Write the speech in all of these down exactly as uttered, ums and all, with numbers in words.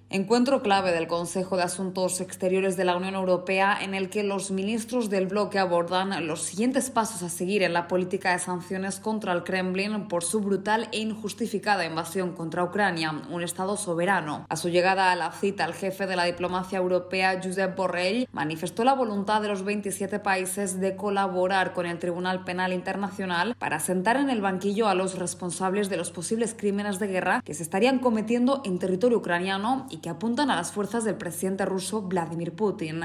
Encuentro clave del Consejo de Asuntos Exteriores de la Unión Europea en el que los ministros del bloque abordan los siguientes pasos a seguir en la política de sanciones contra el Kremlin por su brutal e injustificada invasión contra Ucrania, un Estado soberano. A su llegada a la cita, el jefe de la diplomacia europea, Josep Borrell, manifestó la voluntad de los veintisiete países de colaborar con el Tribunal Penal Internacional para sentar en el banquillo a los responsables de los posibles crímenes de guerra que se estarían cometiendo en territorio ucraniano y que apuntan a las fuerzas del presidente ruso Vladimir Putin.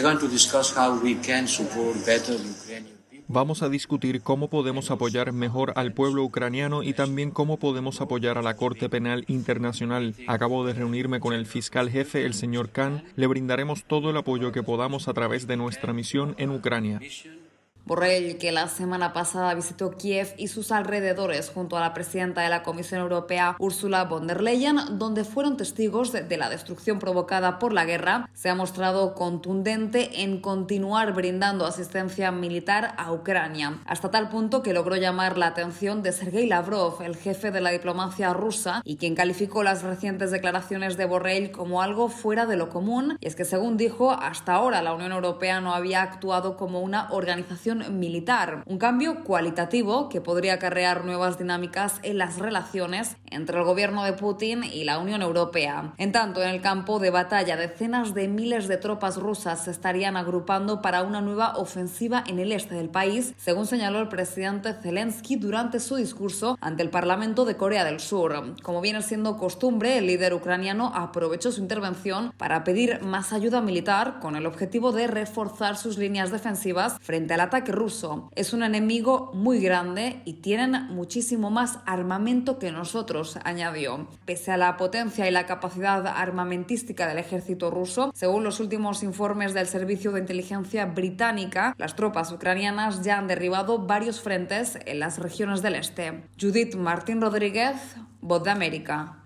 Vamos a discutir cómo podemos apoyar mejor al pueblo ucraniano y también cómo podemos apoyar a la Corte Penal Internacional. Acabo de reunirme con el fiscal jefe, el señor Khan. Le brindaremos todo el apoyo que podamos a través de nuestra misión en Ucrania. Borrell, que la semana pasada visitó Kiev y sus alrededores junto a la presidenta de la Comisión Europea, Ursula von der Leyen, donde fueron testigos de la destrucción provocada por la guerra, se ha mostrado contundente en continuar brindando asistencia militar a Ucrania, hasta tal punto que logró llamar la atención de Sergei Lavrov, el jefe de la diplomacia rusa, y quien calificó las recientes declaraciones de Borrell como algo fuera de lo común. Y es que, según dijo, hasta ahora la Unión Europea no había actuado como una organización militar, un cambio cualitativo que podría acarrear nuevas dinámicas en las relaciones entre el gobierno de Putin y la Unión Europea. En tanto, en el campo de batalla, decenas de miles de tropas rusas se estarían agrupando para una nueva ofensiva en el este del país, según señaló el presidente Zelensky durante su discurso ante el Parlamento de Corea del Sur. Como viene siendo costumbre, el líder ucraniano aprovechó su intervención para pedir más ayuda militar con el objetivo de reforzar sus líneas defensivas frente al ataque ruso. Es un enemigo muy grande y tienen muchísimo más armamento que nosotros, añadió. Pese a la potencia y la capacidad armamentística del ejército ruso, según los últimos informes del Servicio de Inteligencia británica, las tropas ucranianas ya han derribado varios frentes en las regiones del este. Judith Martín Rodríguez, Voz de América.